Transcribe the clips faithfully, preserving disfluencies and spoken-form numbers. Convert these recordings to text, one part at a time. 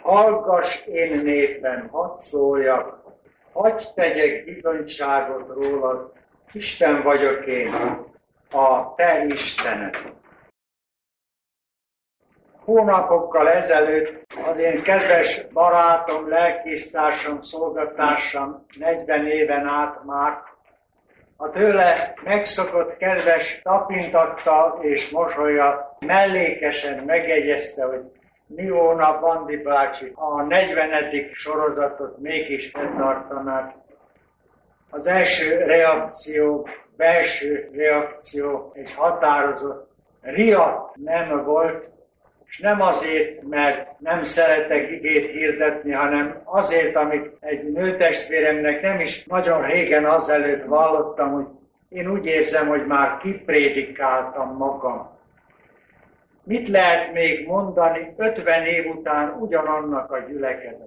hallgass én népem, hadd szóljak, hadd tegyek bizonyságot rólad, Isten vagyok én, a te Istened. Hónapokkal ezelőtt az én kedves barátom, lelkésztársam, szolgatársam negyven éven át már a tőle megszokott kedves tapintattal és mosolya mellékesen megjegyezte, hogy Mióna Bandi bácsi a negyvenedik sorozatot mégis fenntartanak. Az első reakció, belső reakció egy határozott riadt nem volt, és nem azért, mert nem szeretek igét hirdetni, hanem azért, amit egy nőtestvéremnek nem is nagyon régen azelőtt vallottam, hogy én úgy érzem, hogy már kiprédikáltam magam. Mit lehet még mondani ötven év után ugyanannak a gyülekezet?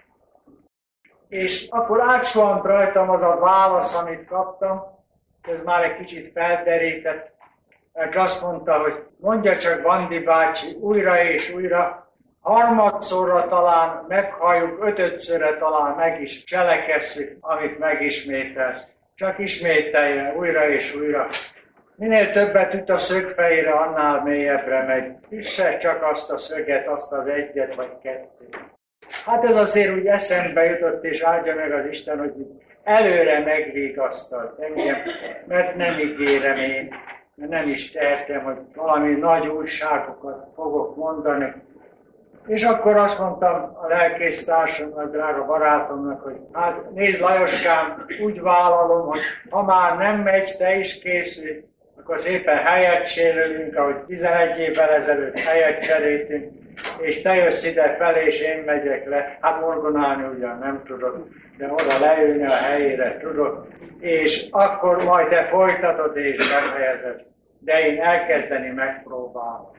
És akkor átsuhant rajtam az a válasz, amit kaptam, ez már egy kicsit felderített, mert azt mondta, hogy mondja csak Bandi bácsi újra és újra, harmadszorra talán meghalljuk, ötödszörre talán meg is cselekesszük, amit megismételsz. Csak ismételje újra és újra. Minél többet üt a szögfejére, annál mélyebbre megy. Üsse csak azt a szöget, azt az egyet vagy kettőt. Hát ez azért úgy eszembe jutott, és áldja meg az Isten, hogy előre megvigasztalt engem, mert nem ígérem én, mert nem is tehetem, hogy valami nagy újságokat fogok mondani. És akkor azt mondtam a lelkésztársamnak, drága barátomnak, hogy hát nézd Lajoskám, úgy vállalom, hogy ha már nem megy, te is készülj, akkor szépen helyet cserélünk, ahogy tizenegy évvel ezelőtt helyet cseréltünk, és te jössz ide felé, és én megyek le. Hát morgonálni ugyan nem tudok, de oda leülni a helyére tudok, és akkor majd te folytatod és befejezed. De én elkezdeni megpróbálom.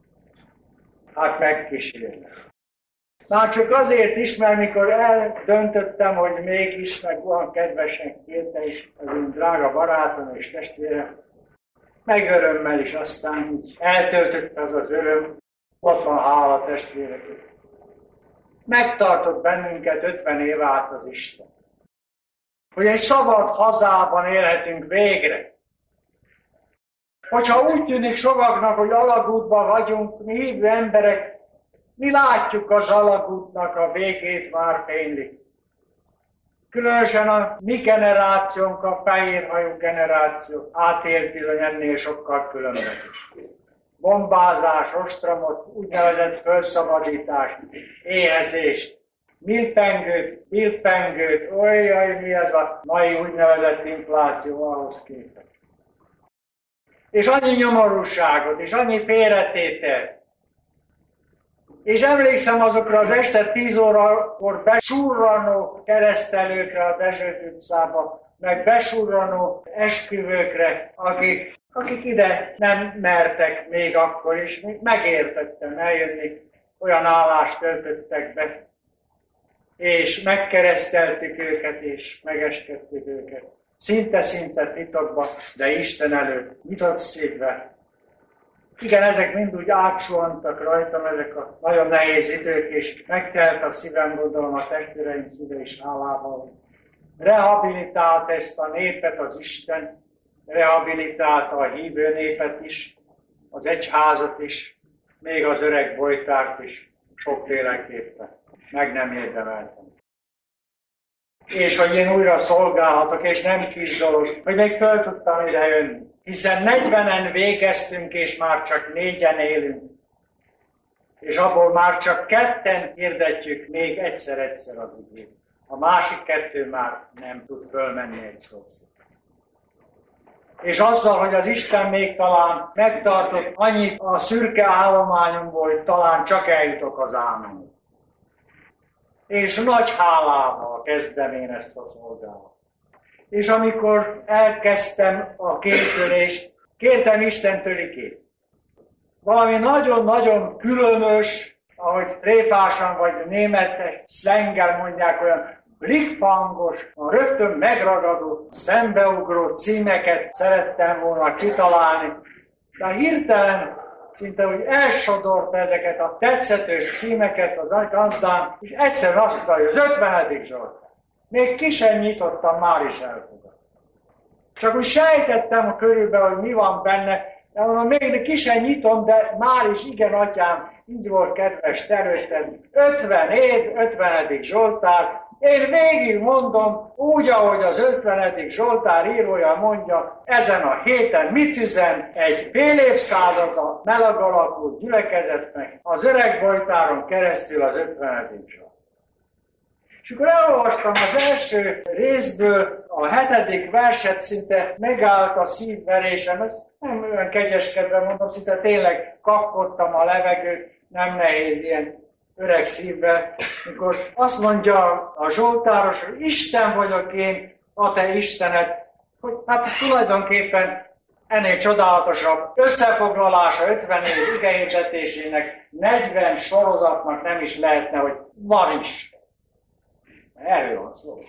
Hát megkísérlek. Már csak azért is, mert mikor eldöntöttem, hogy mégis, meg olyan kedvesen kérte is az én drága barátom és testvérem, meg örömmel is aztán így eltöltött az az öröm, ott van hála testvérek. Megtartott bennünket ötven év át az Isten. Hogy egy szabad hazában élhetünk végre. Hogyha úgy tűnik sokaknak, hogy alagútban vagyunk, mi hívő emberek, mi látjuk az alagútnak a végét már fénylik. Különösen a mi generációnk, a fehérhajú generáció átélt bizony ennél sokkal különböző. Bombázás, ostromot, úgynevezett felszabadítás, éhezést, milpengőt, milpengőt, olyjaj, mi ez a mai úgynevezett infláció ahhoz képest. És annyi nyomorúságot, és annyi félretételt. És emlékszem azokra az este tíz órakor besurranó keresztelőkre a Dezsőt utcába, meg besurranó esküvőkre, akik, akik ide nem mertek még akkor is, még megértettem eljönni, olyan állást töltöttek be, és megkereszteltük őket, és megeskedtük őket. Szinte-szinte titokban, de Isten előtt, nyitott szívvel. Igen, ezek mind úgy átsuhantak rajtam, ezek a nagyon nehéz idők, és megtelt a szívem, gondolom a testvéreim szíve is hálával. Rehabilitált ezt a népet az Isten, rehabilitálta a hívő népet is, az egyházat is, még az öreg bojtárt is, sokféleképpen. Meg nem érdemeltem. És hogy én újra szolgálhatok, és nem kis dolog, hogy még föl tudtam ide jönni. Hiszen negyvenen végeztünk, és már csak négyen élünk. És abból már csak ketten hirdetjük még egyszer-egyszer az igét. A másik kettő már nem tud fölmenni egy szót. És azzal, hogy az Isten még talán megtartott annyit a szürke állományomból, hogy talán csak eljutok az ámenig. És nagy hálával kezdem én ezt a szolgálatot. És amikor elkezdtem a készülést, kértem Istentől igét. Valami nagyon-nagyon különös, ahogy tréfásan vagy németek, szlenggel mondják, olyan blikfangos, rögtön megragadó, szembeugró címeket szerettem volna kitalálni. De hirtelen szinte úgy elsodorta ezeket a tetszetős címeket az gazdán, és egyszer azt mondja, hogy az ötvenedik Zsoltár. Még ki sem nyitottam, már is elfogadtam. Csak úgy sejtettem a körülbelül, hogy mi van benne, de mondom, még ki sem nyitom, de már is igen, atyám, így volt kedves terülted. ötven év, ötvenedik Zsoltár. Én végig mondom, úgy, ahogy az ötvenedik Zsoltár írója mondja, ezen a héten mit üzen egy fél évszázada meleg alakú gyülekezetnek az öreg Bojtáron keresztül az ötvenedik Zsoltár. És akkor elolvastam az első részből a hetedik verset, szinte megállt a szívverésem, ezt nem olyan kegyeskedve mondom, szinte tényleg kapkodtam a levegőt, nem nehéz ilyen öreg szívvel, mikor azt mondja a Zsoltáros, hogy Isten vagyok én, a te Istened, hogy hát tulajdonképpen ennél csodálatosabb összefoglalása ötven év igehirdetésének, negyven sorozatnak nem is lehetne, hogy van Isten. Erről van szó.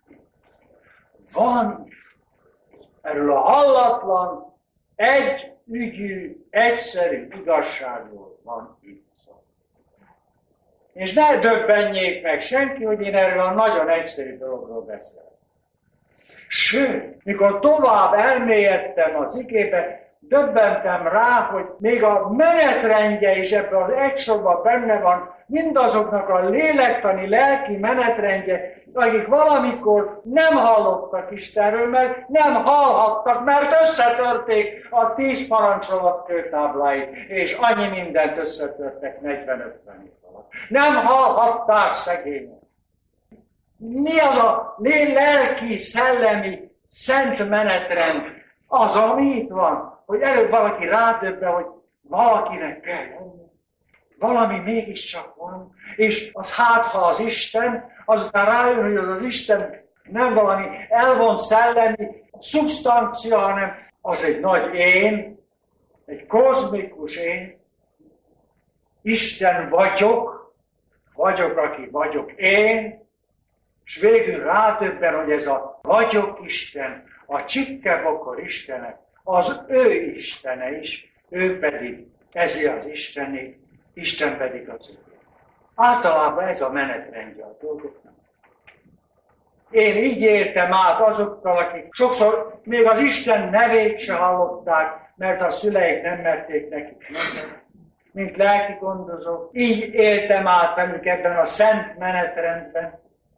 Van erről a hallatlan, egy ügyű, egyszerű igazságról van itt szó. És ne döbbenjék meg senki, hogy én erről a nagyon egyszerű dologról beszélek. Sőt, mikor tovább elmélyedtem az igébe, döbbentem rá, hogy még a menetrendje is ebben az egy sorban benne van, mindazoknak a lélektani, lelki menetrendje, akik valamikor nem hallottak Istenről, mert nem hallhattak, mert összetörték a tíz parancsolat kőtábláit, és annyi mindent összetörtek negyven-ötven év alatt. Nem hallhatták szegények. Mi az a lelki, szellemi, szent menetrend? Az, ami itt van, hogy előbb valaki rádöbben, hogy valakinek kell lenni. Valami mégiscsak van, és az hát, ha az Isten, azután rájön, hogy az az Isten nem valami elvont szellemi szubstancia, hanem az egy nagy én, egy kozmikus én. Isten vagyok, vagyok, aki vagyok én, és végül rádöbben, hogy ez a vagyok Isten, a csikkebokor Istene, az ő Istene is, ő pedig ezért az Istené, Isten pedig az ő. Általában ez a menetrendje a dolgoknak. Én így értem át azokkal, akik sokszor még az Isten nevét se hallották, mert a szüleik nem merték nekik mondani, mint lelki gondozók. Így éltem át velük ebben a szent menetrendben.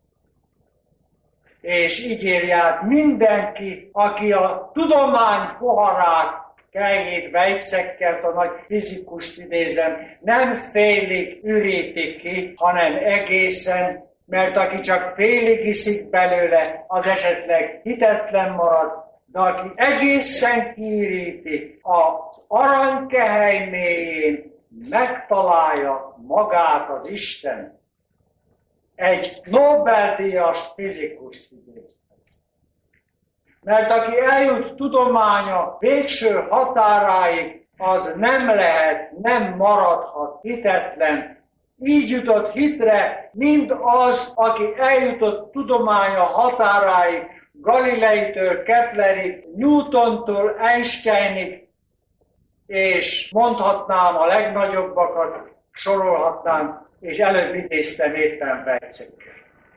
És így érje át mindenki, aki a tudomány poharát, kejhét, vejtszekkelt, a nagy fizikust idézem, nem félig üríti ki, hanem egészen, mert aki csak félig iszik belőle, az esetleg hitetlen marad, de aki egészen kiüríti, az aranykehely mélyén megtalálja magát az Isten. Egy Nobel-díjas fizikust idéztem. Mert aki eljut tudománya végső határáig, az nem lehet, nem maradhat hitetlen. Így jutott hitre, mind az, aki eljutott tudománya határáig, Galileitől Keplerig, Newtontól Einsteinig, és mondhatnám a legnagyobbakat, sorolhatnám, és előbb idéztem éppen Vejcekkel.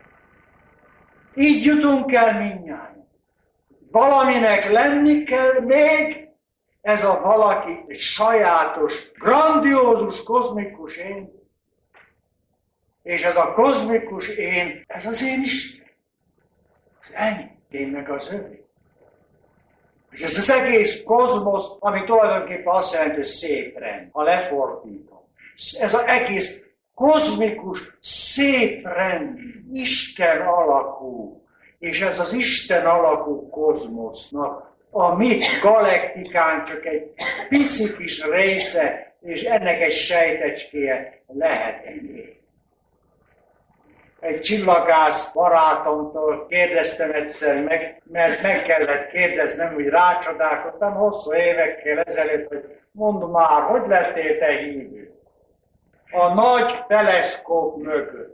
Így jutunk el mindnyájan. Valaminek lenni kell még, ez a valaki egy sajátos, grandiózus, kozmikus én, és ez a kozmikus én, ez az én Isten. Az enyém, én meg az övé. És ez az egész kozmosz, ami tulajdonképpen azt jelenti, hogy szép rend, ha lefordítom. Ez az egész kozmikus, szép rend, Isten alakú, és ez az Isten alakú kozmosznak, a mi galaktikán csak egy pici kis része, és ennek egy sejtecskéje lehet ennyi. Egy csillagász barátomtól kérdeztem egyszer meg, mert meg kellett kérdeznem, hogy rácsodálkoztam hosszú évekkel ezelőtt, hogy mondd már, hogy lettél te hívő? A nagy teleszkóp mögött.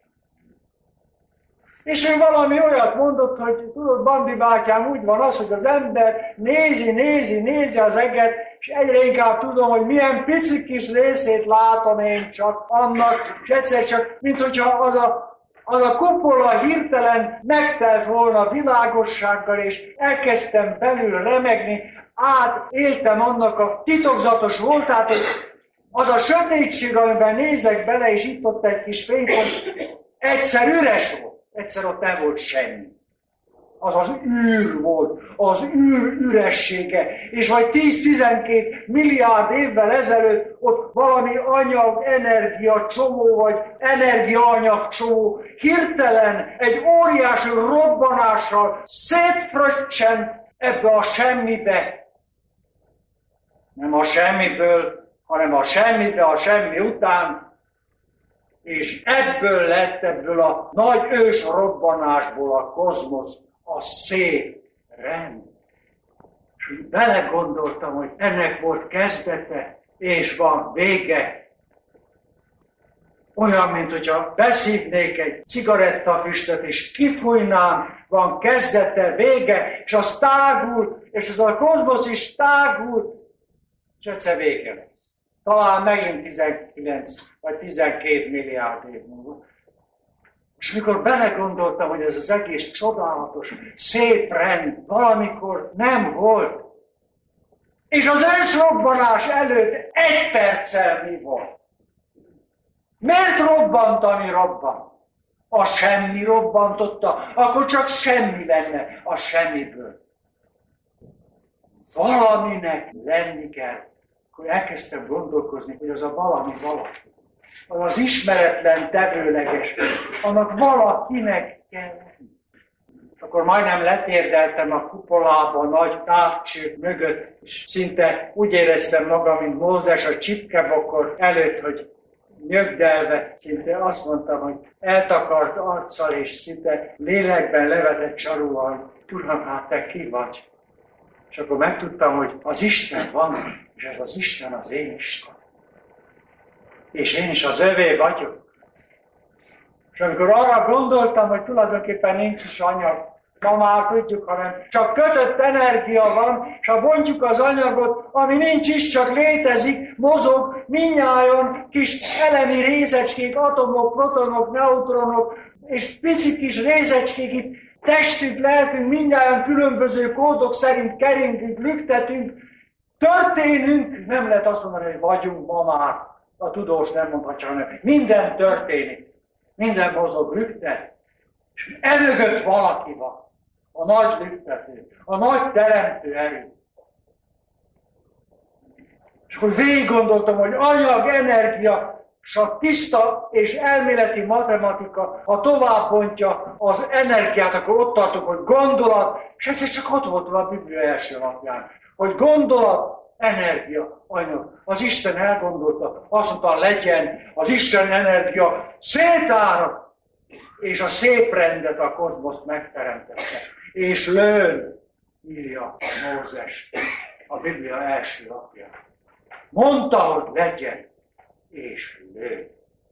És ő valami olyat mondott, hogy tudod, Bandi bátyám, úgy van az, hogy az ember nézi, nézi, nézi az eget, és egyre inkább tudom, hogy milyen pici kis részét látom én csak annak, és egyszer csak, mint hogyha az a Az a kupola hirtelen megtelt volna világossággal, és elkezdtem belül remegni, átéltem annak a titokzatos voltát, hogy az a sötétség, amiben nézek bele, és itt ott egy kis fénypont, egyszer üres volt, egyszer ott nem volt semmi. Az az űr volt, az űr üressége, és vagy tíz-tizenkét milliárd évvel ezelőtt ott valami anyag, energia csomó, vagy energiaanyag csomó hirtelen egy óriási robbanással szétfröccsent ebbe a semmibe. Nem a semmiből, hanem a semmibe, a semmi után, és ebből lett, ebből a nagy ős robbanásból a kozmosz, a szép rend. És belegondoltam, hogy ennek volt kezdete, és van vége. Olyan, mint hogyha beszívnék egy cigarettafüstöt, és kifújnám, van kezdete, vége, és az tágul, és az a kozmosz is tágul, és egyszer vége lesz. Talán megint tizenkilenc vagy tizenkét milliárd év múlva. És mikor belegondoltam, hogy ez az egész csodálatos, szép rend valamikor nem volt, és az ősrobbanás előtt egy perccel mi volt? Miért robbant, ami robbant? A semmi robbantotta, akkor csak semmi lenne a semmiből. Valaminek lenni kell. Akkor elkezdtem gondolkozni, hogy az a valami valaki. Az az ismeretlen tevőleges, annak valakinek kell lenni. Akkor majdnem letérdeltem a kupolába, a nagy távcső mögött, és szinte úgy éreztem magam, mint Mózes a csipkebokor előtt, hogy nyögdelve, szinte azt mondtam, hogy eltakart arccal, és szinte lélekben levetett csarúval, hogy Uram, hát te ki vagy? És akkor megtudtam, hogy az Isten van, és ez az Isten az én Isten. És én is az övé vagyok. És amikor arra gondoltam, hogy tulajdonképpen nincs is anyag, ma már tudjuk, hanem csak kötött energia van, és ha bontjuk az anyagot, ami nincs is, csak létezik, mozog, mindnyájan kis elemi részecskék, atomok, protonok, neutronok, és pici kis részecskék itt, testünk, lelkünk, mindnyájan különböző kódok szerint keringünk, lüktetünk, történünk, nem lehet azt mondani, hogy vagyunk ma már, a tudós nem mondhatja, hanem minden történik, minden mozog, lüktet, és elögött valaki van, a nagy lüktető, a nagy teremtő erő. És akkor végig gondoltam, hogy anyag, energia, és a tiszta és elméleti matematika, ha tovább bontja az energiát, akkor ott tartok, hogy gondolat, és egyszer csak ott volt a Biblia első lapján, hogy gondolat, energia, anyag. Az Isten elgondolta, azt mondta, legyen az Isten energia szétárad, és a szép rendet, a kozmoszt megteremtette. És lőn, írja Mózes a Biblia első lapján. Mondta, hogy legyen, és lőn.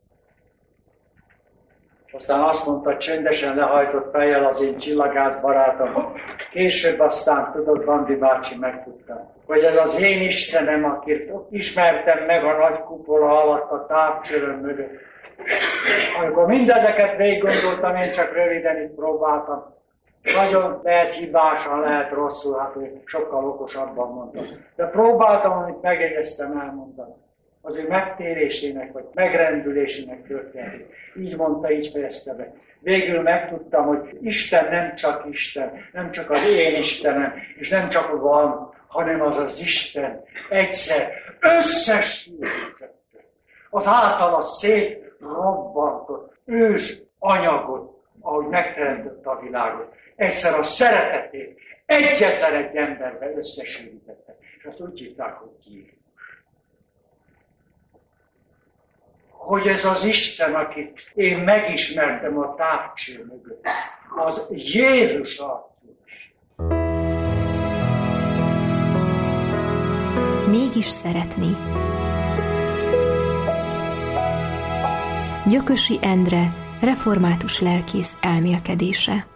És aztán azt mondta, csendesen lehajtott fejjel az én csillagász barátom. Később aztán, tudod, Bandi bácsi, megtudtam, hogy ez az én Istenem, akit ismertem meg a nagy kupola alatt a távcsőrön mögött. Amikor mindezeket végig gondoltam, én csak röviden itt próbáltam. Nagyon lehet hibásan, lehet rosszul, hát sokkal okosabban mondtam. De próbáltam, amit megjegyeztem, elmondtam. Az ő megtérésének, vagy megrendülésének történik. Így mondta, így fejezte be. Végül megtudtam, hogy Isten nem csak Isten, nem csak az én Istenem, és nem csak van, hanem az az Isten egyszer összesült az általa szép, robbantott ős anyagot, ahogy megteremtette a világot. Egyszer a szeretetét egyetlen egy emberbe összesülítette. És azt úgy hívták, hogy Jézus. Hogy ez az Isten, akit én megismertem a távcső mögött, az Jézus arcú. Mégis szeretni. Gyökösi Endre, református lelkész elmélkedése.